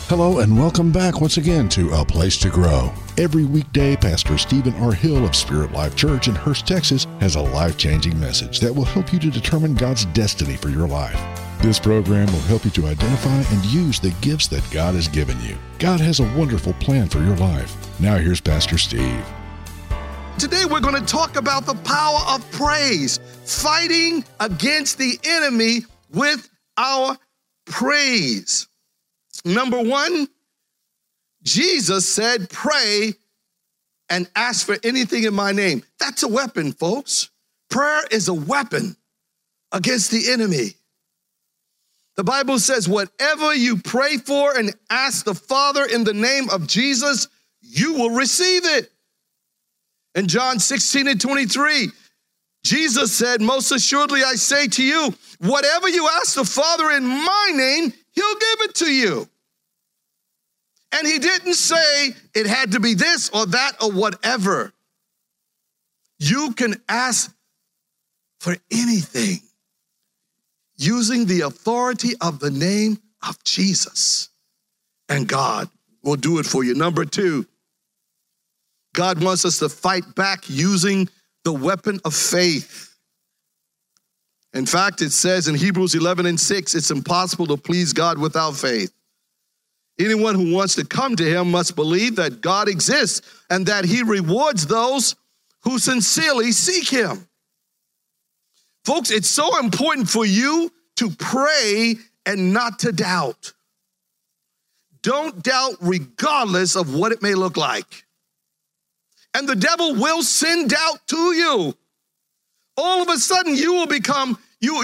Hello and welcome back once again to A Place to Grow. Every weekday, Pastor Stephen R. Hill of Spirit Life Church in Hurst, Texas, has a life-changing message that will help you to determine God's destiny for your life. This program will help you to identify and use the gifts that God has given you. God has a wonderful plan for your life. Now here's Pastor Steve. Today we're going to talk about the power of praise, fighting against the enemy with our praise. Number one, Jesus said, pray and ask for anything in my name. That's a weapon, folks. Prayer is a weapon against the enemy. The Bible says, whatever you pray for and ask the Father in the name of Jesus, you will receive it. In John 16:23, Jesus said, most assuredly I say to you, whatever you ask the Father in my name, he'll give it to you. And he didn't say it had to be this or that or whatever. You can ask for anything using the authority of the name of Jesus, and God will do it for you. Number two, God wants us to fight back using the weapon of faith. In fact, it says in Hebrews 11:6, it's impossible to please God without faith. Anyone who wants to come to him must believe that God exists and that he rewards those who sincerely seek him. Folks, it's so important for you to pray and not to doubt. Don't doubt regardless of what it may look like. And the devil will send doubt to you. All of a sudden, you will become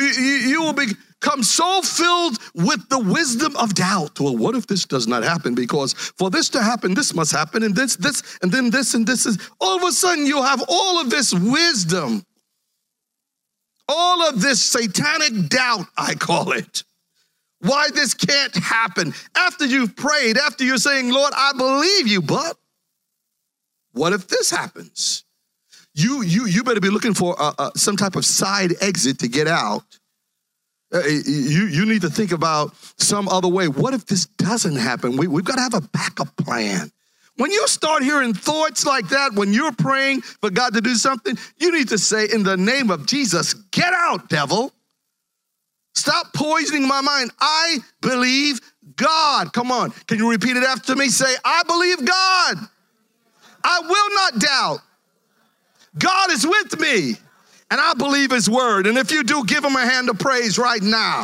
so filled with the wisdom of doubt. Well, what if this does not happen? Because for this to happen, this must happen, and this, and then this, and this is. All of a sudden, you have all of this wisdom, all of this satanic doubt, I call it. Why this can't happen. After you've prayed, after you're saying, Lord, I believe you, but what if this happens? You better be looking for some type of side exit to get out. You need to think about some other way. What if this doesn't happen? We've got to have a backup plan. When you start hearing thoughts like that, when you're praying for God to do something, you need to say, in the name of Jesus, get out, devil. Stop poisoning my mind. I believe God. Come on. Can you repeat it after me? Say, I believe God. I will not doubt. God is with me, and I believe his word. And if you do, give him a hand of praise right now.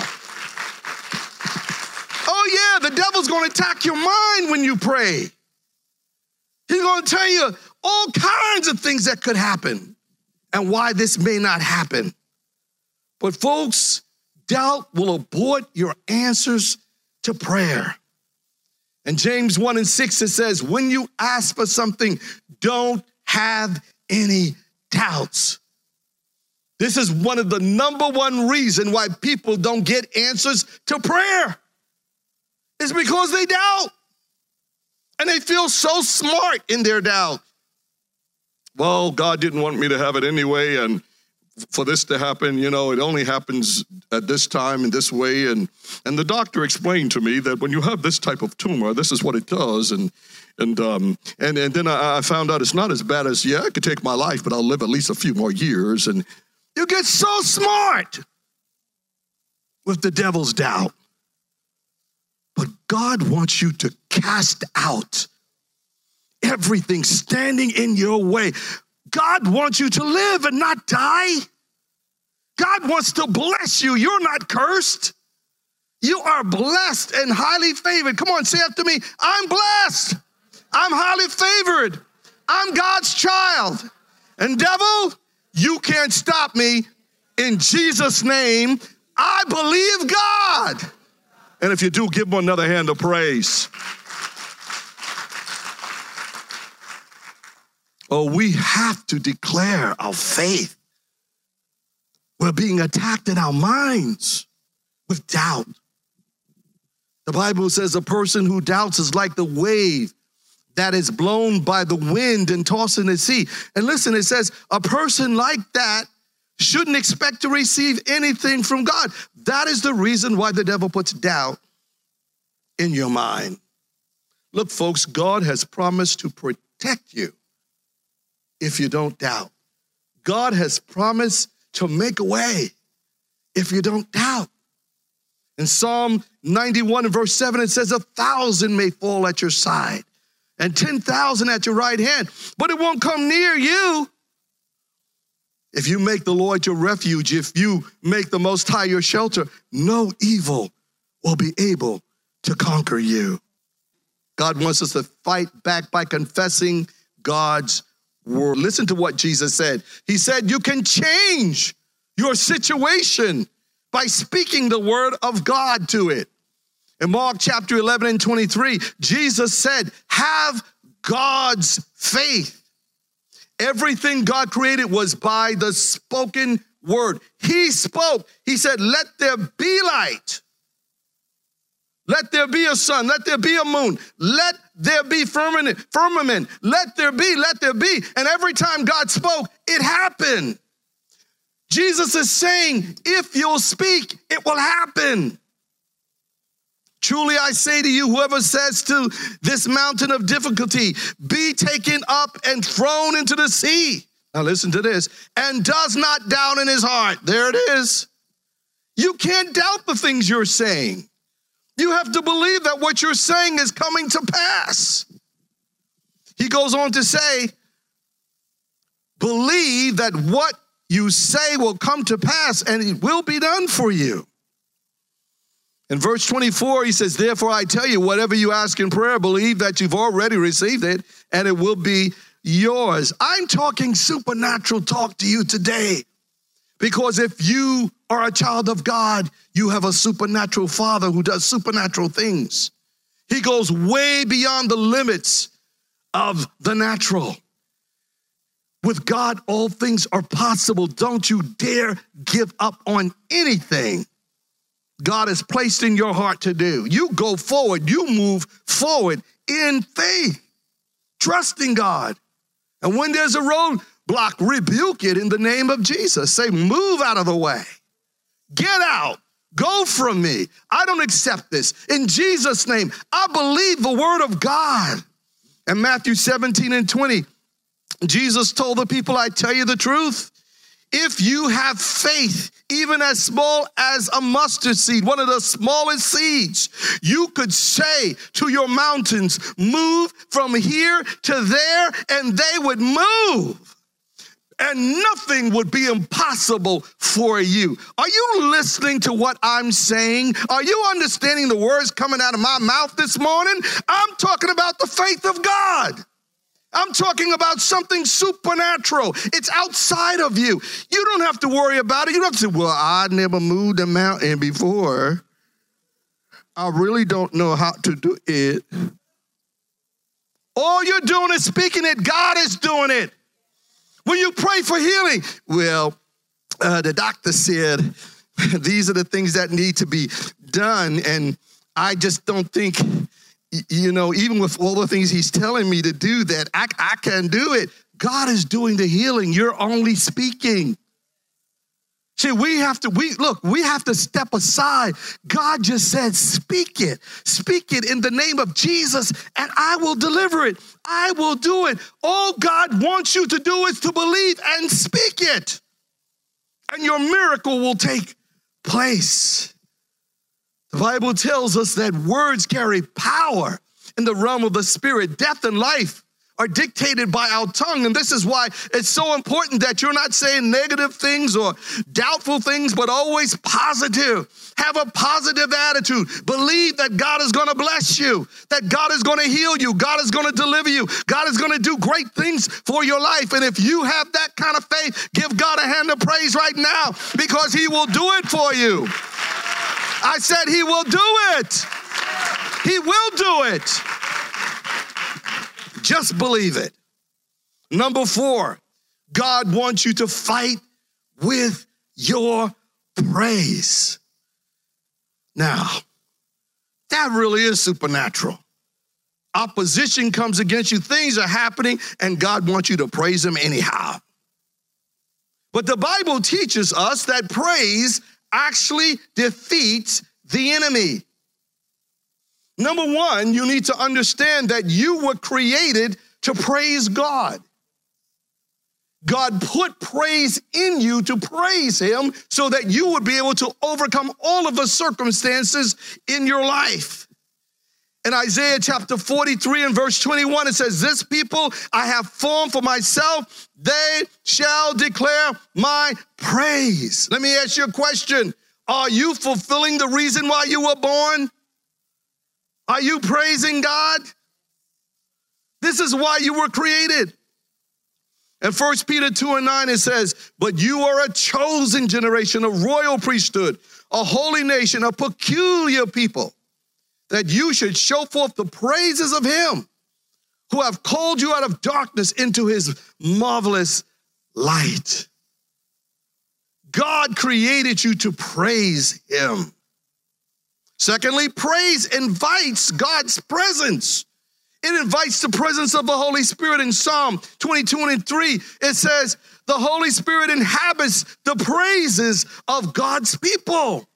Oh, yeah, the devil's going to attack your mind when you pray. He's going to tell you all kinds of things that could happen and why this may not happen. But, folks, doubt will abort your answers to prayer. In James 1:6, it says, when you ask for something, don't have any doubts. This is one of the number one reason why people don't get answers to prayer. It's because they doubt. And they feel so smart in their doubt. Well, God didn't want me to have it anyway, and for this to happen, it only happens at this time and this way. And the doctor explained to me that when you have this type of tumor, this is what it does. And then I found out it's not as bad as, it could take my life, but I'll live at least a few more years. And you get so smart with the devil's doubt. But God wants you to cast out everything standing in your way. God wants you to live and not die. God wants to bless you. You're not cursed. You are blessed and highly favored. Come on, say after me. I'm blessed. I'm highly favored. I'm God's child. And devil, you can't stop me. In Jesus' name, I believe God. And if you do, give him another hand of praise. Oh, we have to declare our faith. We're being attacked in our minds with doubt. The Bible says a person who doubts is like the wave that is blown by the wind and tossed in the sea. And listen, it says a person like that shouldn't expect to receive anything from God. That is the reason why the devil puts doubt in your mind. Look, folks, God has promised to protect you if you don't doubt. God has promised to make a way if you don't doubt. In Psalm 91 and verse 7, it says, 1,000 may fall at your side and 10,000 at your right hand, but it won't come near you. If you make the Lord your refuge, if you make the Most High your shelter, no evil will be able to conquer you. God wants us to fight back by confessing God's word. Listen to what Jesus said. He said, you can change your situation by speaking the word of God to it. In Mark chapter 11 and 23, Jesus said, have God's faith. Everything God created was by the spoken word. He spoke. He said, let there be light. Let there be a sun. Let there be a moon. Let there be firmament. Let there be. And every time God spoke, it happened. Jesus is saying, if you'll speak, it will happen. Truly I say to you, whoever says to this mountain of difficulty, be taken up and thrown into the sea. Now listen to this. And does not doubt in his heart. There it is. You can't doubt the things you're saying. You have to believe that what you're saying is coming to pass. He goes on to say, believe that what you say will come to pass and it will be done for you. In verse 24, he says, therefore I tell you, whatever you ask in prayer, believe that you've already received it and it will be yours. I'm talking supernatural talk to you today. Because if you are a child of God, you have a supernatural Father who does supernatural things. He goes way beyond the limits of the natural. With God, all things are possible. Don't you dare give up on anything God has placed in your heart to do. You go forward. You move forward in faith, trusting God. And when there's a roadblock, rebuke it in the name of Jesus. Say, move out of the way. Get out. Go from me. I don't accept this. In Jesus' name, I believe the word of God. In Matthew 17 and 20, Jesus told the people, I tell you the truth. If you have faith, even as small as a mustard seed, one of the smallest seeds, you could say to your mountains, move from here to there, and they would move. And nothing would be impossible for you. Are you listening to what I'm saying? Are you understanding the words coming out of my mouth this morning? I'm talking about the faith of God. I'm talking about something supernatural. It's outside of you. You don't have to worry about it. You don't have to say, well, I never moved a mountain before. I really don't know how to do it. All you're doing is speaking it. God is doing it. When you pray for healing, well, the doctor said these are the things that need to be done. And I just don't think, even with all the things he's telling me to do, that I can do it. God is doing the healing. You're only speaking. See, we have to step aside. God just said, speak it in the name of Jesus, and I will deliver it. I will do it. All God wants you to do is to believe and speak it, and your miracle will take place. The Bible tells us that words carry power in the realm of the spirit. Death and life are dictated by our tongue. And this is why it's so important that you're not saying negative things or doubtful things, but always positive. Have a positive attitude. Believe that God is going to bless you, that God is going to heal you, God is going to deliver you, God is going to do great things for your life. And if you have that kind of faith, give God a hand of praise right now, because he will do it for you. I said he will do it. He will do it. Just believe it. Number 4, God wants you to fight with your praise. Now, that really is supernatural. Opposition comes against you. Things are happening, and God wants you to praise him anyhow. But the Bible teaches us that praise actually defeats the enemy. Number one, you need to understand that you were created to praise God. God put praise in you to praise him so that you would be able to overcome all of the circumstances in your life. In Isaiah chapter 43 and verse 21, it says, this people I have formed for myself, they shall declare my praise. Let me ask you a question. Are you fulfilling the reason why you were born? Are you praising God? This is why you were created. In 1 Peter 2:9, it says, but you are a chosen generation, a royal priesthood, a holy nation, a peculiar people, that you should show forth the praises of him who have called you out of darkness into his marvelous light. God created you to praise him. Secondly, praise invites God's presence. It invites the presence of the Holy Spirit. In Psalm 22:3, it says, the Holy Spirit inhabits the praises of God's people.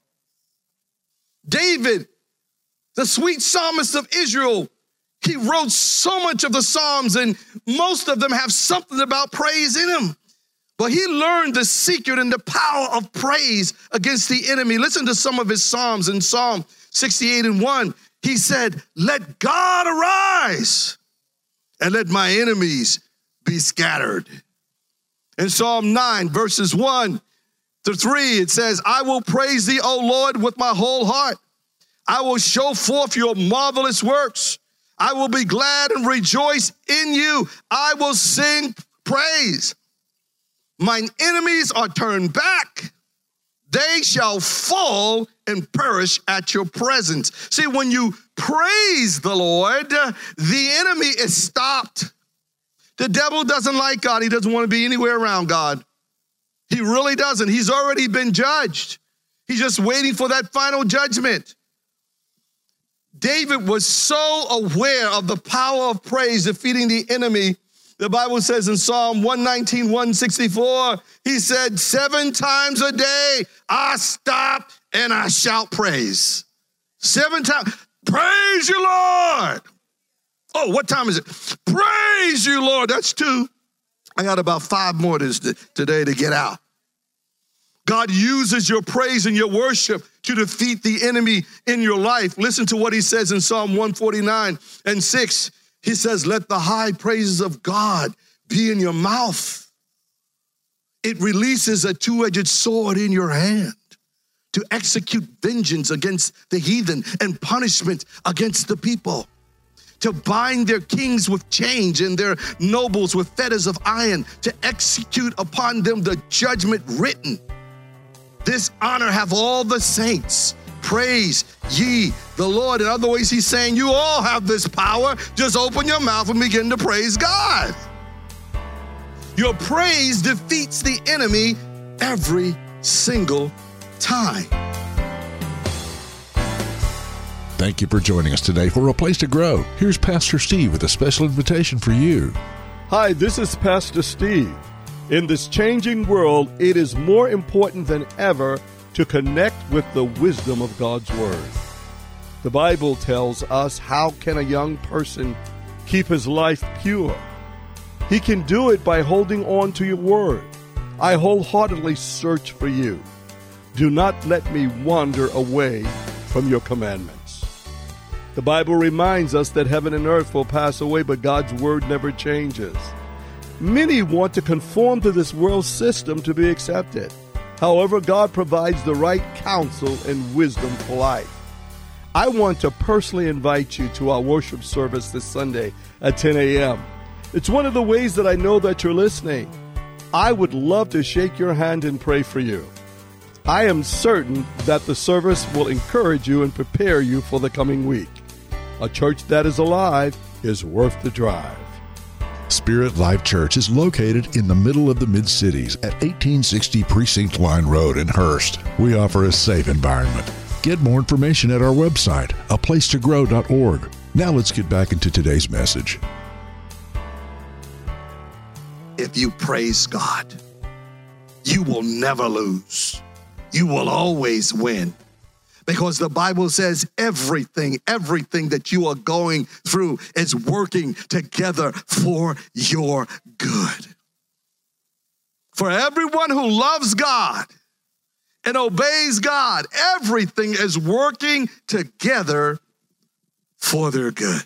David, the sweet psalmist of Israel, he wrote so much of the Psalms, and most of them have something about praise in them. But he learned the secret and the power of praise against the enemy. Listen to some of his Psalms. In Psalm 68:1, he said, let God arise and let my enemies be scattered. In Psalm 9, verses 1-3, it says, I will praise thee, O Lord, with my whole heart. I will show forth your marvelous works. I will be glad and rejoice in you. I will sing praise. Mine enemies are turned back. They shall fall and perish at your presence. See, when you praise the Lord, the enemy is stopped. The devil doesn't like God. He doesn't want to be anywhere around God. He really doesn't. He's already been judged. He's just waiting for that final judgment. David was so aware of the power of praise defeating the enemy. The Bible says in Psalm 119, 164, he said, 7 times a day I stop and I shout praise. 7 times. Praise you, Lord. Oh, what time is it? Praise you, Lord. That's 2. I got about 5 more today to get out. God uses your praise and your worship to defeat the enemy in your life. Listen to what he says in Psalm 149:6. He says, let the high praises of God be in your mouth. It releases a 2-edged sword in your hand to execute vengeance against the heathen and punishment against the people, to bind their kings with chains and their nobles with fetters of iron, to execute upon them the judgment written. This honor have all the saints. Praise ye the Lord. In other ways, he's saying you all have this power. Just open your mouth and begin to praise God. Your praise defeats the enemy every single time. Thank you for joining us today for A Place to Grow. Here's Pastor Steve with a special invitation for you. Hi, this is Pastor Steve. In this changing world, it is more important than ever to connect with the wisdom of God's Word. The Bible tells us, how can a young person keep his life pure? He can do it by holding on to your Word. I wholeheartedly search for you. Do not let me wander away from your commandments. The Bible reminds us that heaven and earth will pass away, but God's Word never changes. Many want to conform to this world system to be accepted. However, God provides the right counsel and wisdom for life. I want to personally invite you to our worship service this Sunday at 10 a.m. It's one of the ways that I know that you're listening. I would love to shake your hand and pray for you. I am certain that the service will encourage you and prepare you for the coming week. A church that is alive is worth the drive. Spirit Life Church is located in the middle of the Mid-Cities at 1860 Precinct Line Road in Hurst. We offer a safe environment. Get more information at our website, aplacetogrow.org. Now let's get back into today's message. If you praise God, you will never lose. You will always win. Because the Bible says everything that you are going through is working together for your good. For everyone who loves God and obeys God, everything is working together for their good.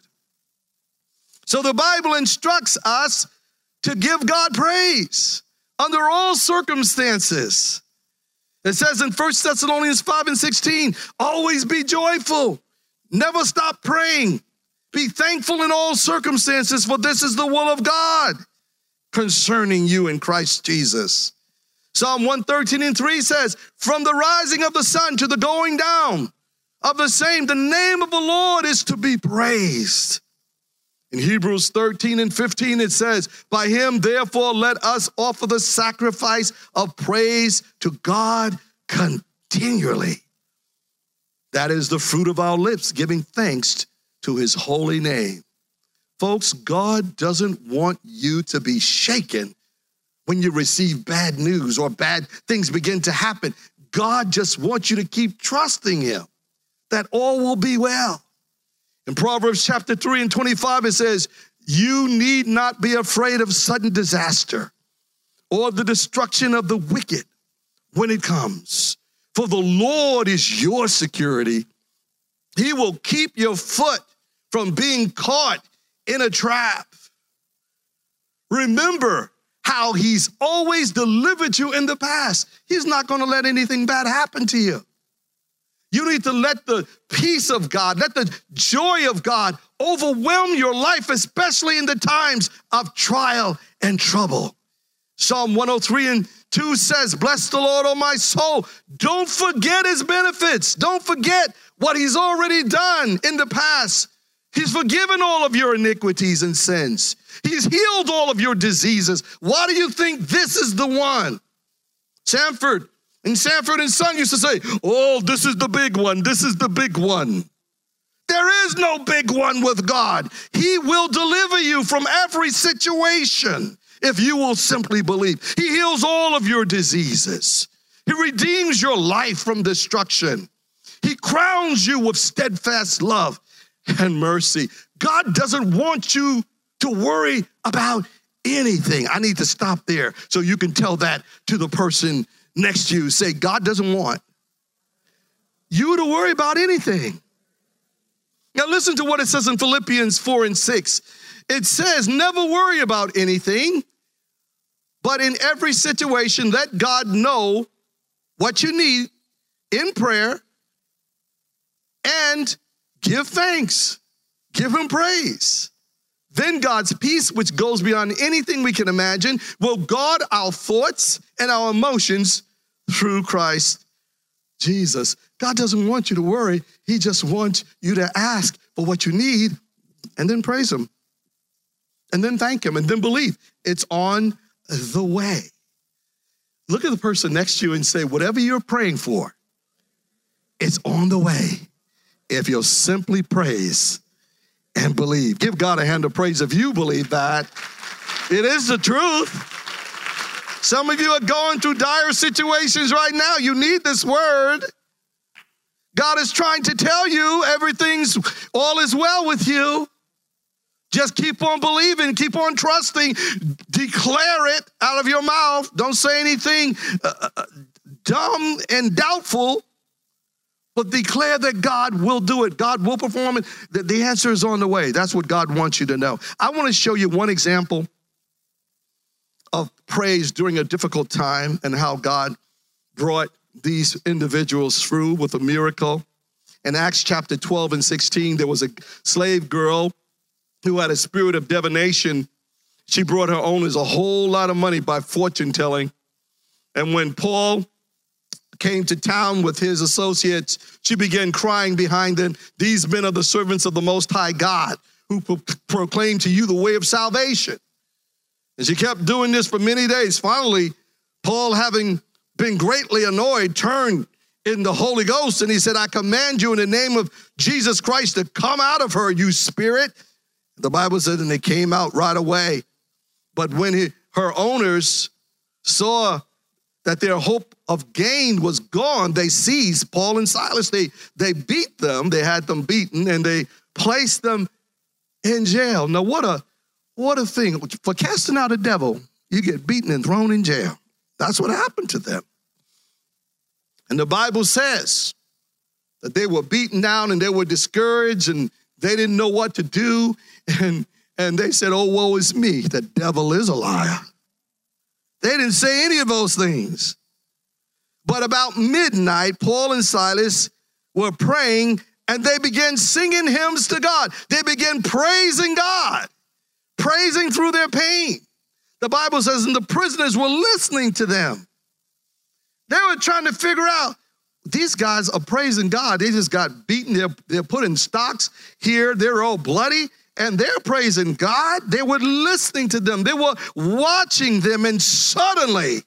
So the Bible instructs us to give God praise under all circumstances. It says in 1 Thessalonians 5:16, always be joyful, never stop praying, be thankful in all circumstances, for this is the will of God concerning you in Christ Jesus. Psalm 113:3 says, from the rising of the sun to the going down of the same, the name of the Lord is to be praised. In Hebrews 13:15, it says, by him, therefore, let us offer the sacrifice of praise to God continually. That is the fruit of our lips, giving thanks to his holy name. Folks, God doesn't want you to be shaken when you receive bad news or bad things begin to happen. God just wants you to keep trusting him that all will be well. In Proverbs chapter 3:25, it says, you need not be afraid of sudden disaster or the destruction of the wicked when it comes. For the Lord is your security. He will keep your foot from being caught in a trap. Remember how he's always delivered you in the past. He's not going to let anything bad happen to you. You need to let the peace of God, let the joy of God overwhelm your life, especially in the times of trial and trouble. Psalm 103:2 says, bless the Lord, O my soul. Don't forget his benefits. Don't forget what he's already done in the past. He's forgiven all of your iniquities and sins. He's healed all of your diseases. Why do you think this is the one? Sanford and Son used to say, oh, this is the big one. This is the big one. There is no big one with God. He will deliver you from every situation if you will simply believe. He heals all of your diseases. He redeems your life from destruction. He crowns you with steadfast love and mercy. God doesn't want you to worry about anything. I need to stop there so you can tell that to the person next to you. Say, God doesn't want you to worry about anything. Now listen to what it says in Philippians 4:6. It says, never worry about anything, but in every situation, let God know what you need in prayer and give thanks. Give him praise. Then God's peace, which goes beyond anything we can imagine, will guard our thoughts and our emotions through Christ Jesus. God doesn't want you to worry. He just wants you to ask for what you need and then praise him and then thank him and then believe it's on the way. Look at the person next to you and say, whatever you're praying for, it's on the way if you'll simply praise and believe. Give God a hand of praise if you believe that. It is the truth. Some of you are going through dire situations right now. You need this word. God is trying to tell you all is well with you. Just keep on believing, keep on trusting, declare it out of your mouth. Don't say anything dumb and doubtful, but declare that God will do it. God will perform it. The answer is on the way. That's what God wants you to know. I want to show you one example of praise during a difficult time and how God brought these individuals through with a miracle. In Acts chapter 12 and 16, there was a slave girl who had a spirit of divination. She brought her owners a whole lot of money by fortune telling. And when Paul came to town with his associates, she began crying behind them, these men are the servants of the Most High God who proclaim to you the way of salvation. And she kept doing this for many days. Finally, Paul, having been greatly annoyed, turned in the Holy Ghost and he said, I command you in the name of Jesus Christ to come out of her, you spirit. The Bible said, and they came out right away. But when her owners saw that their hope of gain was gone, they seized Paul and Silas. They beat them. They had them beaten, and they placed them in jail. Now, what a thing. For casting out a devil, you get beaten and thrown in jail. That's what happened to them. And the Bible says that they were beaten down and they were discouraged and they didn't know what to do. And they said, oh, woe is me. The devil is a liar. They didn't say any of those things. But about midnight, Paul and Silas were praying and they began singing hymns to God. They began praising God, praising through their pain. The Bible says, and the prisoners were listening to them. They were trying to figure out, these guys are praising God. They just got beaten. They're put in stocks here. They're all bloody, and they're praising God. They were listening to them. They were watching them, and suddenly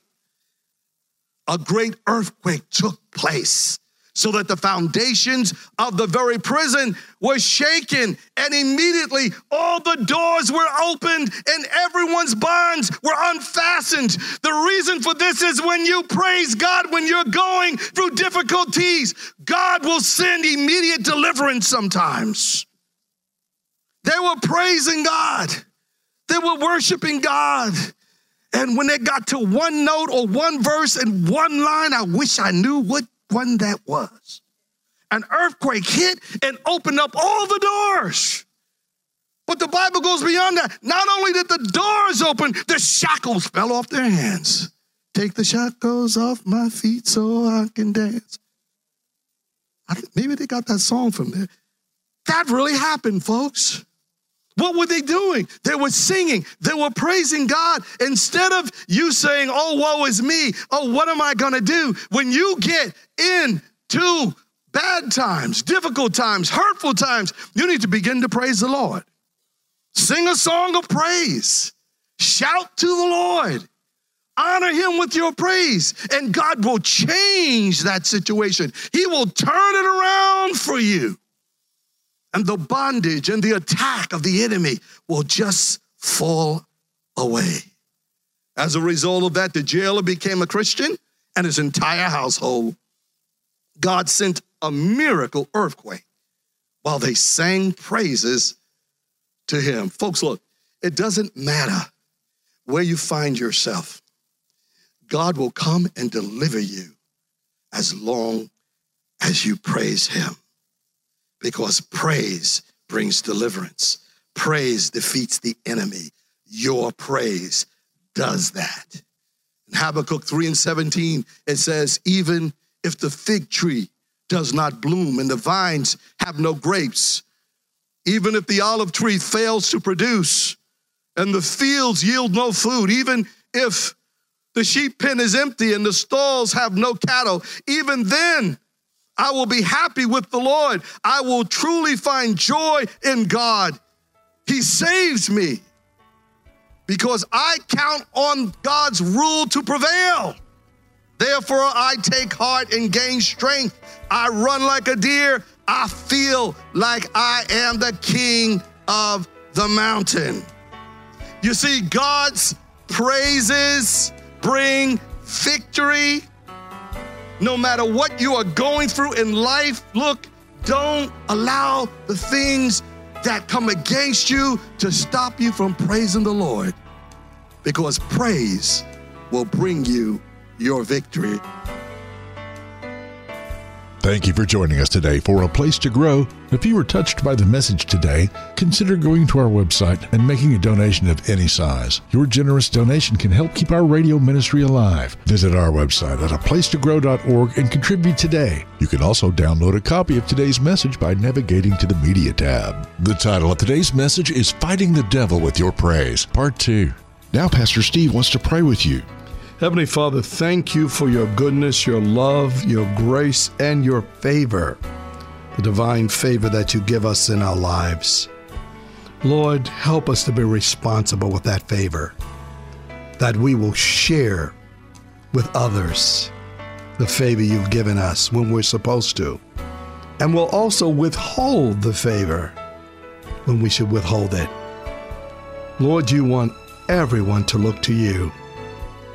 a great earthquake took place, so that the foundations of the very prison were shaken, and immediately all the doors were opened and everyone's bonds were unfastened. The reason for this is when you praise God, when you're going through difficulties, God will send immediate deliverance sometimes. They were praising God. They were worshiping God. And when they got to one note or one verse and one line, I wish I knew what one that was. An earthquake hit and opened up all the doors. But the Bible goes beyond that. Not only did the doors open, the shackles fell off their hands. Take the shackles off my feet so I can dance. Maybe they got that song from there. That really happened, folks. What were they doing? They were singing. They were praising God. Instead of you saying, oh, woe is me. Oh, what am I going to do? When you get into bad times, difficult times, hurtful times, you need to begin to praise the Lord. Sing a song of praise. Shout to the Lord. Honor him with your praise. And God will change that situation. He will turn it around for you. And the bondage and the attack of the enemy will just fall away. As a result of that, the jailer became a Christian and his entire household. God sent a miracle earthquake while they sang praises to him. Folks, look, it doesn't matter where you find yourself. God will come and deliver you as long as you praise him. Because praise brings deliverance. Praise defeats the enemy. Your praise does that. In Habakkuk 3:17, it says, even if the fig tree does not bloom and the vines have no grapes, even if the olive tree fails to produce and the fields yield no food, even if the sheep pen is empty and the stalls have no cattle, even then I will be happy with the Lord. I will truly find joy in God. He saves me because I count on God's rule to prevail. Therefore, I take heart and gain strength. I run like a deer. I feel like I am the king of the mountain. You see, God's praises bring victory. No matter what you are going through in life, look, don't allow the things that come against you to stop you from praising the Lord, because praise will bring you your victory. Thank you for joining us today for A Place to Grow. If you were touched by the message today, consider going to our website and making a donation of any size. Your generous donation can help keep our radio ministry alive. Visit our website at aplacetogrow.org and contribute today. You can also download a copy of today's message by navigating to the Media tab. The title of today's message is Fighting the Devil with Your Praise, Part 2. Now Pastor Steve wants to pray with you. Heavenly Father, thank you for your goodness, your love, your grace, and your favor, the divine favor that you give us in our lives. Lord, help us to be responsible with that favor, that we will share with others the favor you've given us when we're supposed to, and we'll also withhold the favor when we should withhold it. Lord, you want everyone to look to you.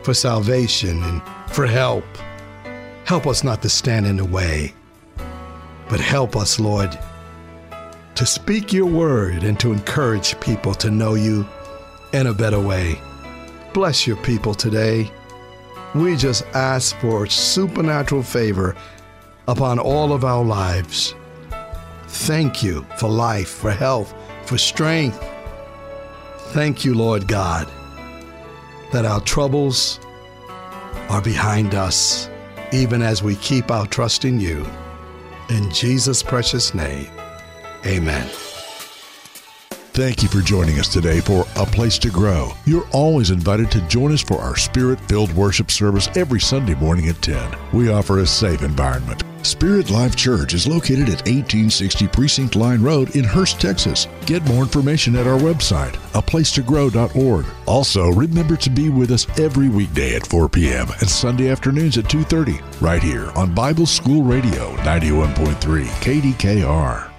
for salvation and for help. Help us not to stand in the way, but help us, Lord, to speak your word and to encourage people to know you in a better way. Bless your people today. We just ask for supernatural favor upon all of our lives. Thank you for life, for health, for strength. Thank you, Lord God, that our troubles are behind us, even as we keep our trust in you. In Jesus' precious name, amen. Thank you for joining us today for A Place to Grow. You're always invited to join us for our Spirit-filled worship service every Sunday morning at 10. We offer a safe environment. Spirit Life Church is located at 1860 Precinct Line Road in Hurst, Texas. Get more information at our website, aplacetogrow.org. Also, remember to be with us every weekday at 4 p.m. and Sunday afternoons at 2:30, right here on Bible School Radio 91.3 KDKR.